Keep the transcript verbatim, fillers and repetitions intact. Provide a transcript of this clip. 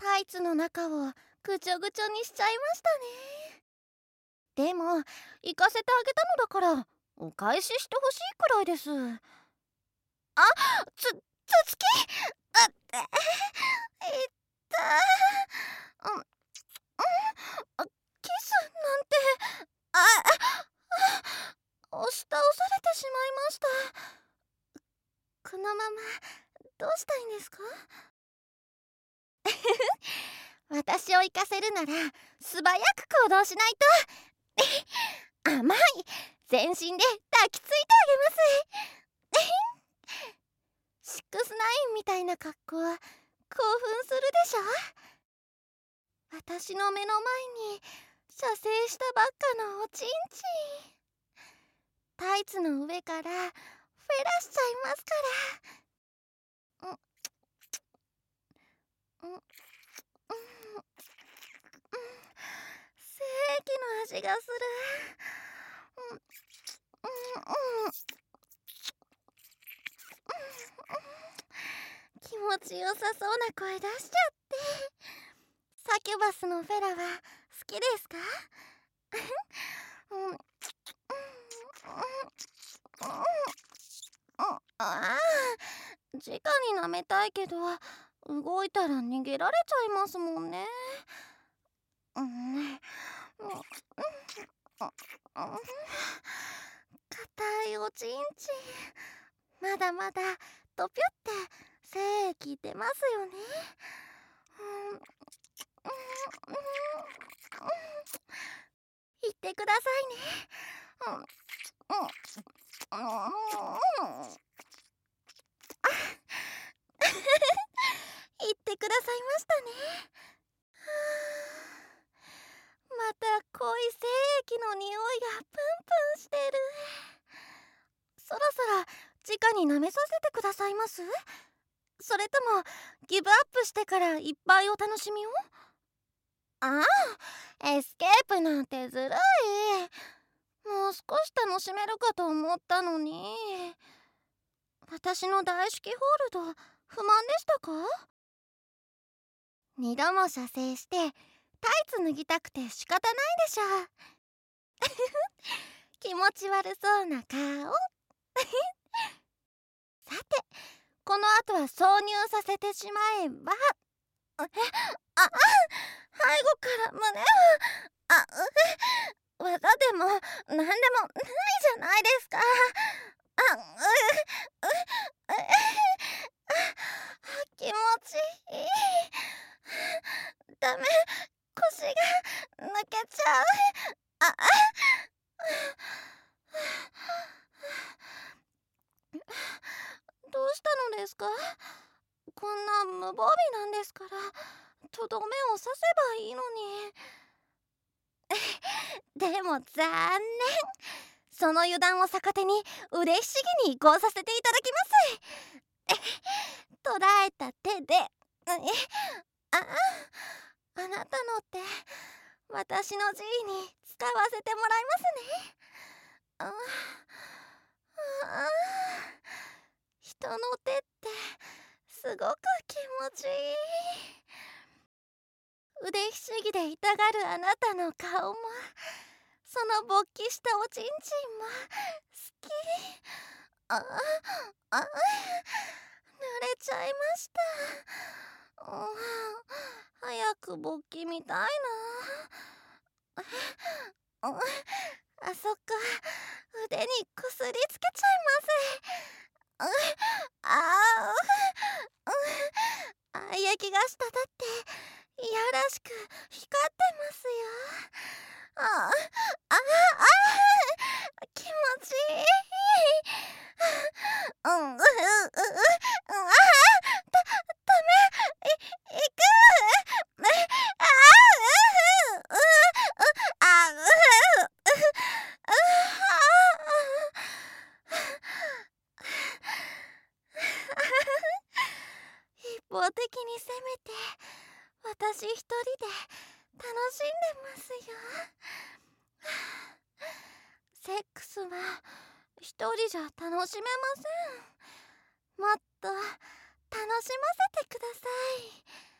タイツの中をぐちょぐちょにしちゃいましたね。でも行かせてあげたのだからお返ししてほしいくらいです。あ、つ、つつきあっていったうん、うん、あキスなんてああ押し倒されてしまいました。このままどうしたいんですか？私を行かせるなら素早く行動しないと甘い全身で抱きついてあげますシックスナインみたいな格好興奮するでしょ。私の目の前に射精したばっかのおちんちんタイツの上からフェラしちゃいますから。うんうんうん精液の味がする。うんうんうん気持ちよさそうな声出しちゃってサキュバスのフェラは好きですか？うんうんああ直に舐めたいけど動いたら逃げられちゃいますもんね。うんうんうん硬いおちんちんまだまだドピュって精液出ますよね。うんうん言ってくださいね。うんうんうん言ってくださいましたね。また濃い精液の匂いがプンプンしてる。そろそろ直に舐めさせてくださいます？それともギブアップしてからいっぱいお楽しみを？ああエスケープなんてずるい。もう少し楽しめるかと思ったのに。私の大式ホールド不満でしたか？二度も射精してタイツ脱ぎたくて仕方ないでしょ気持ち悪そうな顔さてこの後は挿入させてしまえばああ背後から胸をあう技でも何でもないじゃないですか。あううう気持ちいい。ダメ腰が抜けちゃう。あどうしたのですか？こんな無防備なんですからとどめを刺せばいいのに。でも残念。その油断を逆手に腕ひしぎに移行させていただきます。捉えた手でああなたの手私の G に使わせてもらいますね。ああ人の手ってすごく気持ちいい。腕ひしぎで痛がるあなたの顔もその勃起したおちんちんも好き。ああ濡れちゃいました。うん早く勃起みたいな。うんあそこ腕にこすりつけちゃいます。うんああ愛液が滴っていやらしく光ってますよ。あああ気持ちいい。うんううううあだダメいいくあううあう一方的に攻めて私一人で楽しんでますよ。セックスは一人じゃ楽しめません。もっと楽しませてください。